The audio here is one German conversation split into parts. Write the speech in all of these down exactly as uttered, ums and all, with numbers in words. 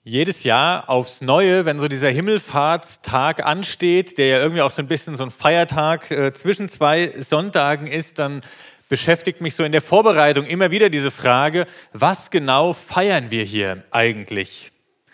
Jedes Jahr aufs Neue, wenn so dieser Himmelfahrtstag ansteht, der ja irgendwie auch so ein bisschen so ein Feiertag äh, zwischen zwei Sonntagen ist, dann beschäftigt mich so in der Vorbereitung immer wieder diese Frage, was genau feiern wir hier eigentlich?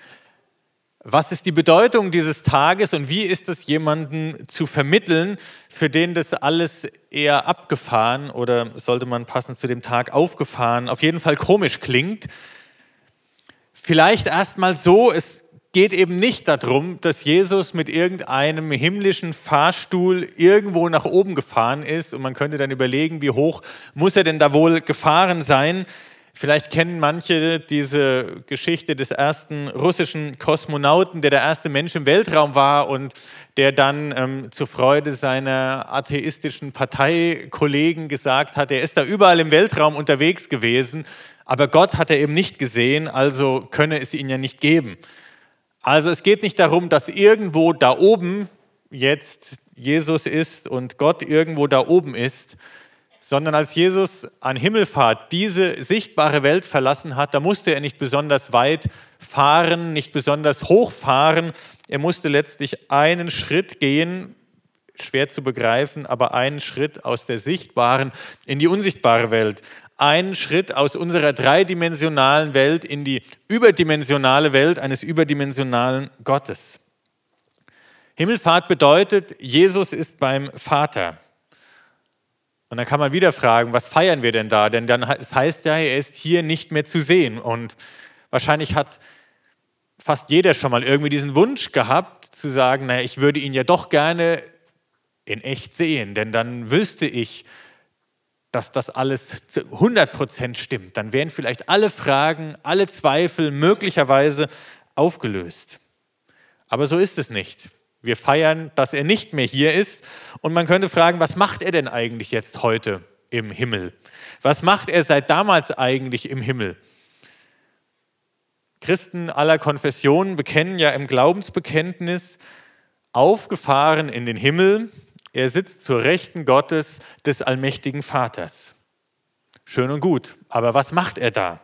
Was ist die Bedeutung dieses Tages und wie ist es jemandem zu vermitteln, für den das alles eher abgefahren oder sollte man passend zu dem Tag aufgefahren, auf jeden Fall komisch klingt? Vielleicht erstmal so, es geht eben nicht darum, dass Jesus mit irgendeinem himmlischen Fahrstuhl irgendwo nach oben gefahren ist und man könnte dann überlegen, wie hoch muss er denn da wohl gefahren sein. Vielleicht kennen manche diese Geschichte des ersten russischen Kosmonauten, der der erste Mensch im Weltraum war und der dann ähm, zur Freude seiner atheistischen Parteikollegen gesagt hat, er ist da überall im Weltraum unterwegs gewesen, aber Gott hat er eben nicht gesehen, also könne es ihn ja nicht geben. Also es geht nicht darum, dass irgendwo da oben jetzt Jesus ist und Gott irgendwo da oben ist, sondern als Jesus an Himmelfahrt diese sichtbare Welt verlassen hat, da musste er nicht besonders weit fahren, nicht besonders hoch fahren. Er musste letztlich einen Schritt gehen, schwer zu begreifen, aber einen Schritt aus der sichtbaren in die unsichtbare Welt. Einen Schritt aus unserer dreidimensionalen Welt in die überdimensionale Welt eines überdimensionalen Gottes. Himmelfahrt bedeutet, Jesus ist beim Vater. Und dann kann man wieder fragen, was feiern wir denn da? Denn dann, es heißt ja, er ist hier nicht mehr zu sehen. Und wahrscheinlich hat fast jeder schon mal irgendwie diesen Wunsch gehabt, zu sagen, naja, ich würde ihn ja doch gerne in echt sehen, denn dann wüsste ich, dass das alles zu hundert Prozent stimmt. Dann wären vielleicht alle Fragen, alle Zweifel möglicherweise aufgelöst. Aber so ist es nicht. Wir feiern, dass er nicht mehr hier ist. Und man könnte fragen, was macht er denn eigentlich jetzt heute im Himmel? Was macht er seit damals eigentlich im Himmel? Christen aller Konfessionen bekennen ja im Glaubensbekenntnis, aufgefahren in den Himmel, er sitzt zur Rechten Gottes des allmächtigen Vaters. Schön und gut, aber was macht er da?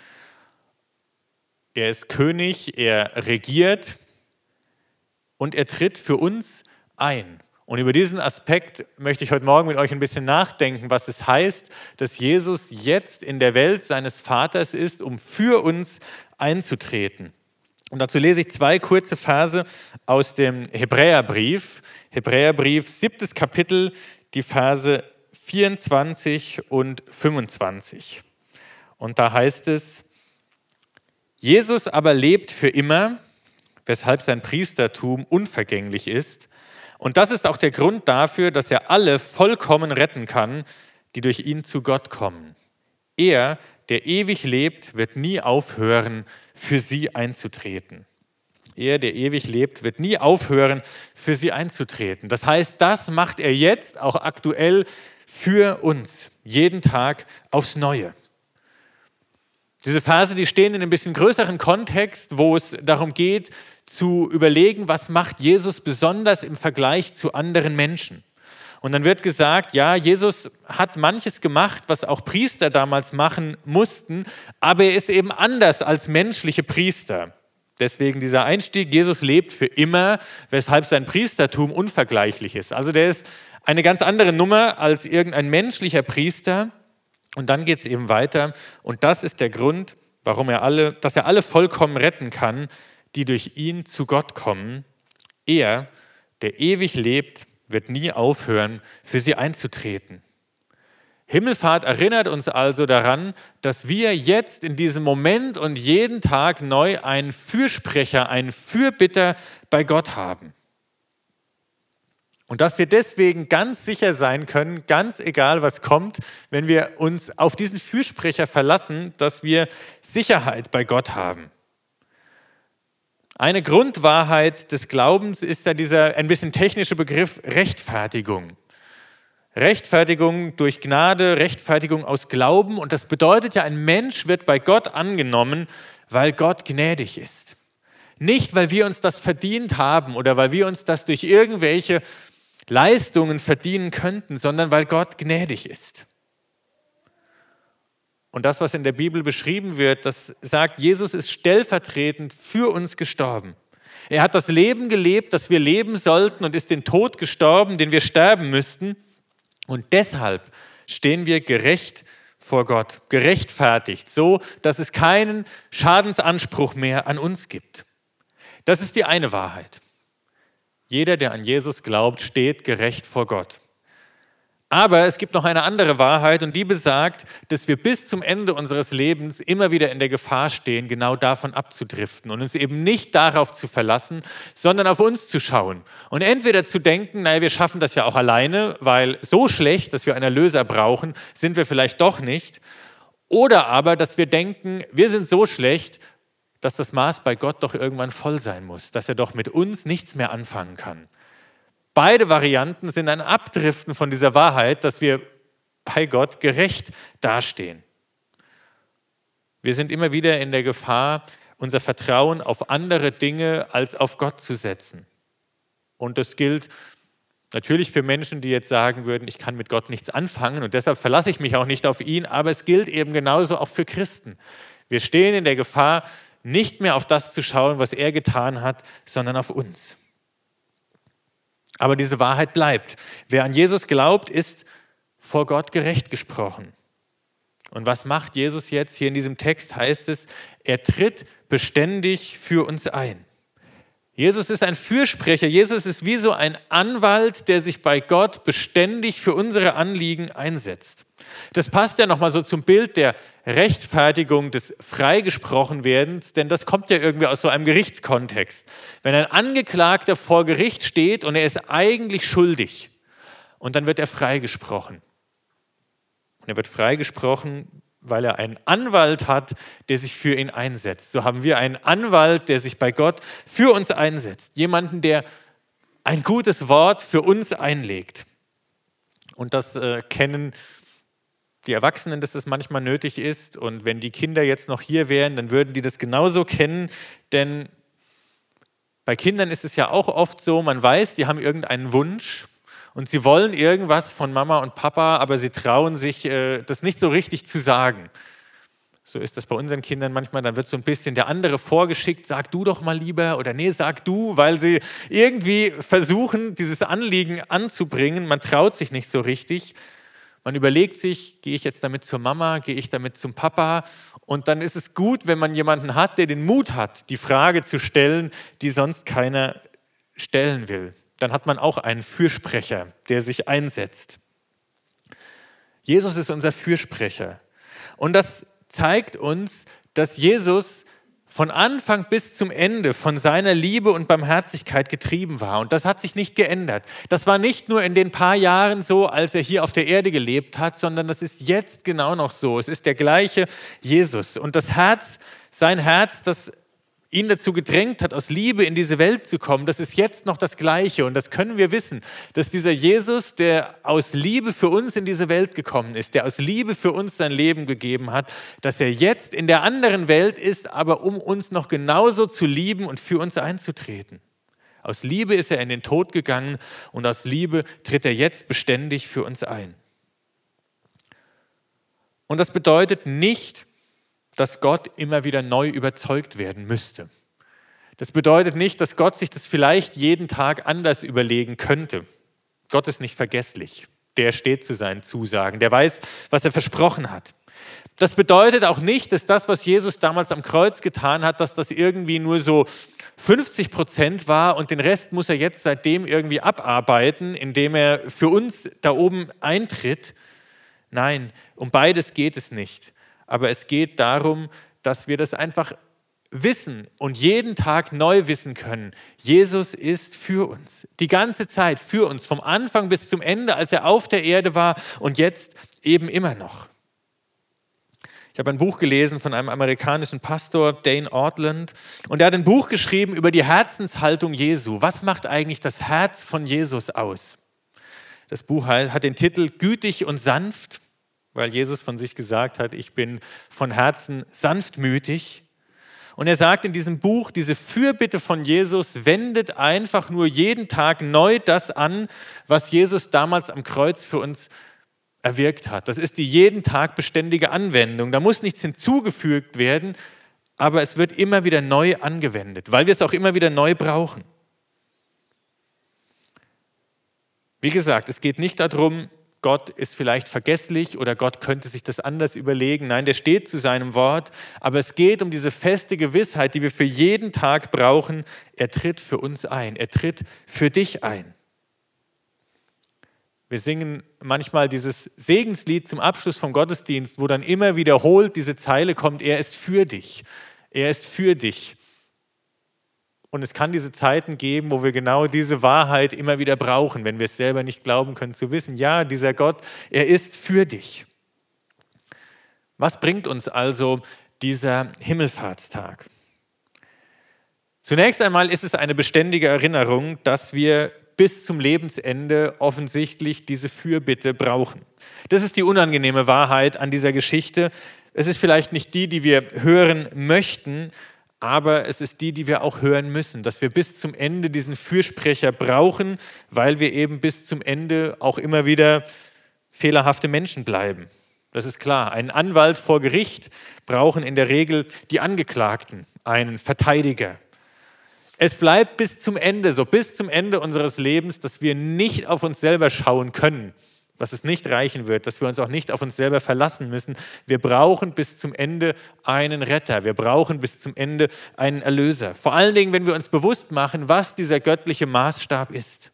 Er ist König, er regiert und er tritt für uns ein. Und über diesen Aspekt möchte ich heute Morgen mit euch ein bisschen nachdenken, was es heißt, dass Jesus jetzt in der Welt seines Vaters ist, um für uns einzutreten. Und dazu lese ich zwei kurze Verse aus dem Hebräerbrief. Hebräerbrief, siebtes Kapitel, die Verse vierundzwanzig und fünfundzwanzig. Und da heißt es, Jesus aber lebt für immer, weshalb sein Priestertum unvergänglich ist. Und das ist auch der Grund dafür, dass er alle vollkommen retten kann, die durch ihn zu Gott kommen. Er, der ewig lebt, wird nie aufhören, für sie einzutreten. Er, der ewig lebt, wird nie aufhören, für sie einzutreten. Das heißt, das macht er jetzt auch aktuell für uns, jeden Tag aufs Neue. Diese Verse, die stehen in einem bisschen größeren Kontext, wo es darum geht, zu überlegen, was macht Jesus besonders im Vergleich zu anderen Menschen. Und dann wird gesagt, ja, Jesus hat manches gemacht, was auch Priester damals machen mussten, aber er ist eben anders als menschliche Priester. Deswegen dieser Einstieg, Jesus lebt für immer, weshalb sein Priestertum unvergleichlich ist. Also der ist eine ganz andere Nummer als irgendein menschlicher Priester. Und dann geht es eben weiter. Und das ist der Grund, warum er alle, dass er alle vollkommen retten kann, die durch ihn zu Gott kommen. Er, der ewig lebt, wird nie aufhören, für sie einzutreten. Himmelfahrt erinnert uns also daran, dass wir jetzt in diesem Moment und jeden Tag neu einen Fürsprecher, einen Fürbitter bei Gott haben. Und dass wir deswegen ganz sicher sein können, ganz egal was kommt, wenn wir uns auf diesen Fürsprecher verlassen, dass wir Sicherheit bei Gott haben. Eine Grundwahrheit des Glaubens ist ja dieser ein bisschen technische Begriff Rechtfertigung. Rechtfertigung durch Gnade, Rechtfertigung aus Glauben. Und das bedeutet ja, ein Mensch wird bei Gott angenommen, weil Gott gnädig ist. Nicht, weil wir uns das verdient haben oder weil wir uns das durch irgendwelche Leistungen verdienen könnten, sondern weil Gott gnädig ist. Und das, was in der Bibel beschrieben wird, das sagt, Jesus ist stellvertretend für uns gestorben. Er hat das Leben gelebt, das wir leben sollten und ist den Tod gestorben, den wir sterben müssten. Und deshalb stehen wir gerecht vor Gott, gerechtfertigt, so dass es keinen Schadensanspruch mehr an uns gibt. Das ist die eine Wahrheit. Jeder, der an Jesus glaubt, steht gerecht vor Gott. Aber es gibt noch eine andere Wahrheit und die besagt, dass wir bis zum Ende unseres Lebens immer wieder in der Gefahr stehen, genau davon abzudriften und uns eben nicht darauf zu verlassen, sondern auf uns zu schauen. Und entweder zu denken, naja, wir schaffen das ja auch alleine, weil so schlecht, dass wir einen Erlöser brauchen, sind wir vielleicht doch nicht. Oder aber, dass wir denken, wir sind so schlecht, dass das Maß bei Gott doch irgendwann voll sein muss, dass er doch mit uns nichts mehr anfangen kann. Beide Varianten sind ein Abdriften von dieser Wahrheit, dass wir bei Gott gerecht dastehen. Wir sind immer wieder in der Gefahr, unser Vertrauen auf andere Dinge als auf Gott zu setzen. Und das gilt natürlich für Menschen, die jetzt sagen würden, ich kann mit Gott nichts anfangen und deshalb verlasse ich mich auch nicht auf ihn, aber es gilt eben genauso auch für Christen. Wir stehen in der Gefahr, nicht mehr auf das zu schauen, was er getan hat, sondern auf uns. Aber diese Wahrheit bleibt. Wer an Jesus glaubt, ist vor Gott gerecht gesprochen. Und was macht Jesus jetzt? Hier in diesem Text heißt es, er tritt beständig für uns ein. Jesus ist ein Fürsprecher. Jesus ist wie so ein Anwalt, der sich bei Gott beständig für unsere Anliegen einsetzt. Das passt ja nochmal so zum Bild der Rechtfertigung des Freigesprochenwerdens, denn das kommt ja irgendwie aus so einem Gerichtskontext. Wenn ein Angeklagter vor Gericht steht und er ist eigentlich schuldig und dann wird er freigesprochen. Und er wird freigesprochen, weil er einen Anwalt hat, der sich für ihn einsetzt. So haben wir einen Anwalt, der sich bei Gott für uns einsetzt. Jemanden, der ein gutes Wort für uns einlegt. Und das äh, kennen die Erwachsenen, dass das manchmal nötig ist. Und wenn die Kinder jetzt noch hier wären, dann würden die das genauso kennen. Denn bei Kindern ist es ja auch oft so, man weiß, die haben irgendeinen Wunsch. Und sie wollen irgendwas von Mama und Papa, aber sie trauen sich, äh, das nicht so richtig zu sagen. So ist das bei unseren Kindern manchmal. Dann wird so ein bisschen der andere vorgeschickt, sag du doch mal lieber oder nee, sag du, weil sie irgendwie versuchen, dieses Anliegen anzubringen. Man traut sich nicht so richtig. Man überlegt sich, gehe ich jetzt damit zur Mama, gehe ich damit zum Papa? Und dann ist es gut, wenn man jemanden hat, der den Mut hat, die Frage zu stellen, die sonst keiner stellen will. Dann hat man auch einen Fürsprecher, der sich einsetzt. Jesus ist unser Fürsprecher. Und das zeigt uns, dass Jesus von Anfang bis zum Ende von seiner Liebe und Barmherzigkeit getrieben war. Und das hat sich nicht geändert. Das war nicht nur in den paar Jahren so, als er hier auf der Erde gelebt hat, sondern das ist jetzt genau noch so. Es ist der gleiche Jesus. Und das Herz, sein Herz, das ihn dazu gedrängt hat, aus Liebe in diese Welt zu kommen, das ist jetzt noch das Gleiche. Und das können wir wissen, dass dieser Jesus, der aus Liebe für uns in diese Welt gekommen ist, der aus Liebe für uns sein Leben gegeben hat, dass er jetzt in der anderen Welt ist, aber um uns noch genauso zu lieben und für uns einzutreten. Aus Liebe ist er in den Tod gegangen und aus Liebe tritt er jetzt beständig für uns ein. Und das bedeutet nicht, dass Gott immer wieder neu überzeugt werden müsste. Das bedeutet nicht, dass Gott sich das vielleicht jeden Tag anders überlegen könnte. Gott ist nicht vergesslich. Der steht zu seinen Zusagen. Der weiß, was er versprochen hat. Das bedeutet auch nicht, dass das, was Jesus damals am Kreuz getan hat, dass das irgendwie nur so fünfzig Prozent war und den Rest muss er jetzt seitdem irgendwie abarbeiten, indem er für uns da oben eintritt. Nein, um beides geht es nicht. Aber es geht darum, dass wir das einfach wissen und jeden Tag neu wissen können. Jesus ist für uns, die ganze Zeit für uns, vom Anfang bis zum Ende, als er auf der Erde war und jetzt eben immer noch. Ich habe ein Buch gelesen von einem amerikanischen Pastor, Dane Ortland, und er hat ein Buch geschrieben über die Herzenshaltung Jesu. Was macht eigentlich das Herz von Jesus aus? Das Buch hat den Titel Gütig und sanft, weil Jesus von sich gesagt hat, ich bin von Herzen sanftmütig. Und er sagt in diesem Buch, diese Fürbitte von Jesus wendet einfach nur jeden Tag neu das an, was Jesus damals am Kreuz für uns erwirkt hat. Das ist die jeden Tag beständige Anwendung. Da muss nichts hinzugefügt werden, aber es wird immer wieder neu angewendet, weil wir es auch immer wieder neu brauchen. Wie gesagt, es geht nicht darum, Gott ist vielleicht vergesslich oder Gott könnte sich das anders überlegen. Nein, der steht zu seinem Wort, aber es geht um diese feste Gewissheit, die wir für jeden Tag brauchen. Er tritt für uns ein, er tritt für dich ein. Wir singen manchmal dieses Segenslied zum Abschluss vom Gottesdienst, wo dann immer wiederholt diese Zeile kommt, er ist für dich, er ist für dich. Und es kann diese Zeiten geben, wo wir genau diese Wahrheit immer wieder brauchen, wenn wir es selber nicht glauben können, zu wissen, ja, dieser Gott, er ist für dich. Was bringt uns also dieser Himmelfahrtstag? Zunächst einmal ist es eine beständige Erinnerung, dass wir bis zum Lebensende offensichtlich diese Fürbitte brauchen. Das ist die unangenehme Wahrheit an dieser Geschichte. Es ist vielleicht nicht die, die wir hören möchten, aber es ist die, die wir auch hören müssen, dass wir bis zum Ende diesen Fürsprecher brauchen, weil wir eben bis zum Ende auch immer wieder fehlerhafte Menschen bleiben. Das ist klar. Einen Anwalt vor Gericht brauchen in der Regel die Angeklagten, einen Verteidiger. Es bleibt bis zum Ende so, bis zum Ende unseres Lebens, dass wir nicht auf uns selber schauen können, dass es nicht reichen wird, dass wir uns auch nicht auf uns selber verlassen müssen. Wir brauchen bis zum Ende einen Retter. Wir brauchen bis zum Ende einen Erlöser. Vor allen Dingen, wenn wir uns bewusst machen, was dieser göttliche Maßstab ist.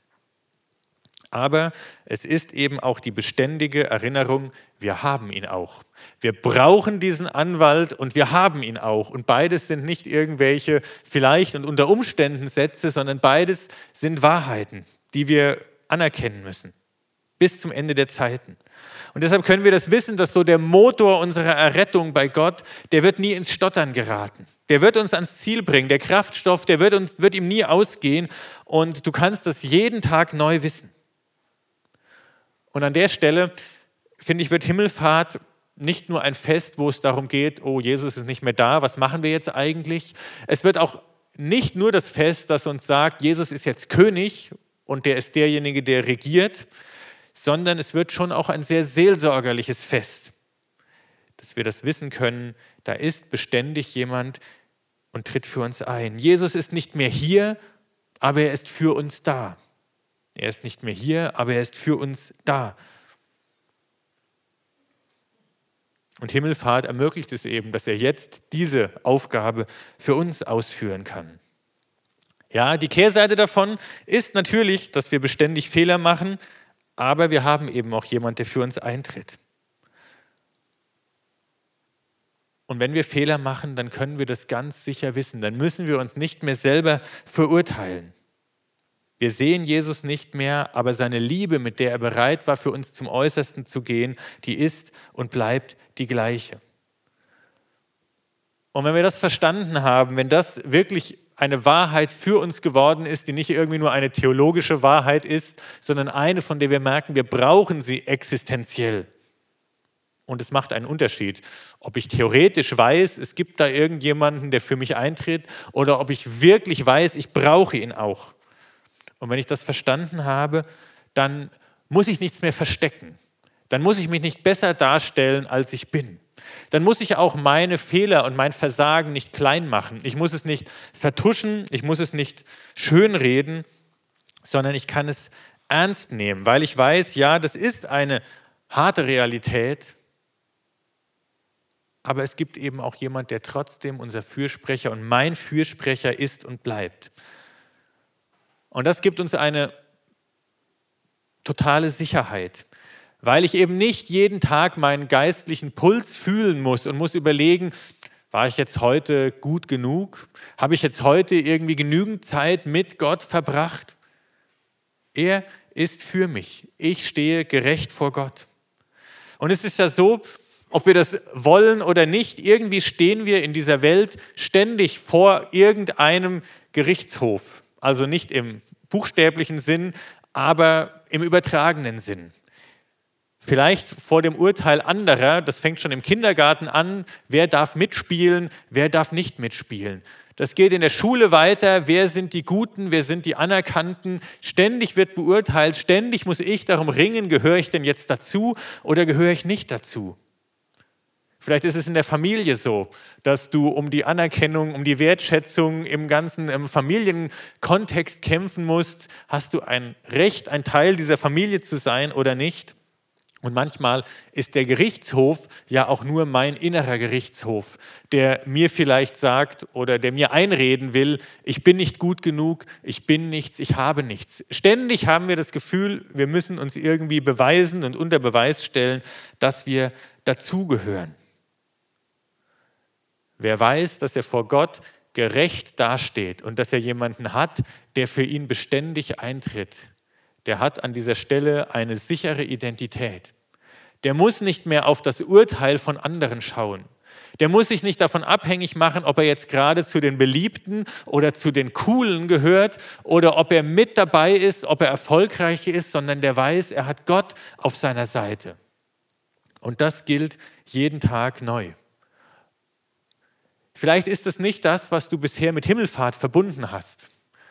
Aber es ist eben auch die beständige Erinnerung, wir haben ihn auch. Wir brauchen diesen Anwalt und wir haben ihn auch. Und beides sind nicht irgendwelche vielleicht und unter Umständen Sätze, sondern beides sind Wahrheiten, die wir anerkennen müssen. Bis zum Ende der Zeiten. Und deshalb können wir das wissen, dass so der Motor unserer Errettung bei Gott, der wird nie ins Stottern geraten. Der wird uns ans Ziel bringen. Der Kraftstoff, der wird, uns, wird ihm nie ausgehen. Und du kannst das jeden Tag neu wissen. Und an der Stelle, finde ich, wird Himmelfahrt nicht nur ein Fest, wo es darum geht, oh, Jesus ist nicht mehr da, was machen wir jetzt eigentlich? Es wird auch nicht nur das Fest, das uns sagt, Jesus ist jetzt König und der ist derjenige, der regiert, sondern es wird schon auch ein sehr seelsorgerliches Fest, dass wir das wissen können, da ist beständig jemand und tritt für uns ein. Jesus ist nicht mehr hier, aber er ist für uns da. Er ist nicht mehr hier, aber er ist für uns da. Und Himmelfahrt ermöglicht es eben, dass er jetzt diese Aufgabe für uns ausführen kann. Ja, die Kehrseite davon ist natürlich, dass wir beständig Fehler machen, aber wir haben eben auch jemanden, der für uns eintritt. Und wenn wir Fehler machen, dann können wir das ganz sicher wissen. Dann müssen wir uns nicht mehr selber verurteilen. Wir sehen Jesus nicht mehr, aber seine Liebe, mit der er bereit war, für uns zum Äußersten zu gehen, die ist und bleibt die gleiche. Und wenn wir das verstanden haben, wenn das wirklich eine Wahrheit für uns geworden ist, die nicht irgendwie nur eine theologische Wahrheit ist, sondern eine, von der wir merken, wir brauchen sie existenziell. Und es macht einen Unterschied, ob ich theoretisch weiß, es gibt da irgendjemanden, der für mich eintritt, oder ob ich wirklich weiß, ich brauche ihn auch. Und wenn ich das verstanden habe, dann muss ich nichts mehr verstecken. Dann muss ich mich nicht besser darstellen, als ich bin. Dann muss ich auch meine Fehler und mein Versagen nicht klein machen. Ich muss es nicht vertuschen, ich muss es nicht schönreden, sondern ich kann es ernst nehmen, weil ich weiß, ja, das ist eine harte Realität, aber es gibt eben auch jemand, der trotzdem unser Fürsprecher und mein Fürsprecher ist und bleibt. Und das gibt uns eine totale Sicherheit, weil ich eben nicht jeden Tag meinen geistlichen Puls fühlen muss und muss überlegen, war ich jetzt heute gut genug? Habe ich jetzt heute irgendwie genügend Zeit mit Gott verbracht? Er ist für mich. Ich stehe gerecht vor Gott. Und es ist ja so, ob wir das wollen oder nicht, irgendwie stehen wir in dieser Welt ständig vor irgendeinem Gerichtshof. Also nicht im buchstäblichen Sinn, aber im übertragenen Sinn. Vielleicht vor dem Urteil anderer, das fängt schon im Kindergarten an, wer darf mitspielen, wer darf nicht mitspielen. Das geht in der Schule weiter. Wer sind die Guten, wer sind die Anerkannten? Ständig wird beurteilt, ständig muss ich darum ringen, gehöre ich denn jetzt dazu oder gehöre ich nicht dazu? Vielleicht ist es in der Familie so, dass du um die Anerkennung, um die Wertschätzung im ganzen im Familienkontext kämpfen musst. Hast du ein Recht, ein Teil dieser Familie zu sein oder nicht? Und manchmal ist der Gerichtshof ja auch nur mein innerer Gerichtshof, der mir vielleicht sagt oder der mir einreden will, ich bin nicht gut genug, ich bin nichts, ich habe nichts. Ständig haben wir das Gefühl, wir müssen uns irgendwie beweisen und unter Beweis stellen, dass wir dazugehören. Wer weiß, dass er vor Gott gerecht dasteht und dass er jemanden hat, der für ihn beständig eintritt, der hat an dieser Stelle eine sichere Identität. Der muss nicht mehr auf das Urteil von anderen schauen. Der muss sich nicht davon abhängig machen, ob er jetzt gerade zu den Beliebten oder zu den Coolen gehört oder ob er mit dabei ist, ob er erfolgreich ist, sondern der weiß, er hat Gott auf seiner Seite. Und das gilt jeden Tag neu. Vielleicht ist es nicht das, was du bisher mit Himmelfahrt verbunden hast.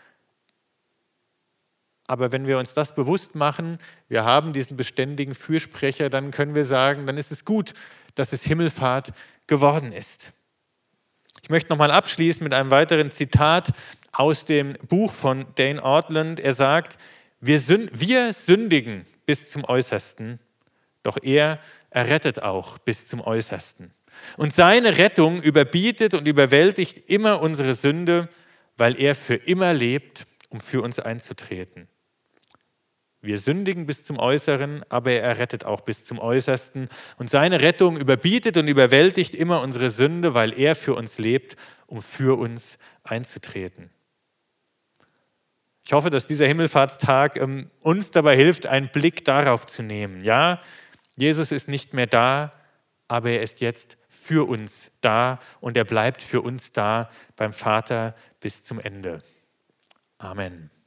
Aber wenn wir uns das bewusst machen, wir haben diesen beständigen Fürsprecher, dann können wir sagen, dann ist es gut, dass es Himmelfahrt geworden ist. Ich möchte nochmal abschließen mit einem weiteren Zitat aus dem Buch von Dane Ortlund. Er sagt, wir, sünd- wir sündigen bis zum Äußersten, doch er errettet auch bis zum Äußersten. Und seine Rettung überbietet und überwältigt immer unsere Sünde, weil er für immer lebt, um für uns einzutreten. Wir sündigen bis zum Äußeren, aber er errettet auch bis zum Äußersten. Und seine Rettung überbietet und überwältigt immer unsere Sünde, weil er für uns lebt, um für uns einzutreten. Ich hoffe, dass dieser Himmelfahrtstag ähm, uns dabei hilft, einen Blick darauf zu nehmen. Ja, Jesus ist nicht mehr da, aber er ist jetzt für uns da und er bleibt für uns da beim Vater bis zum Ende. Amen.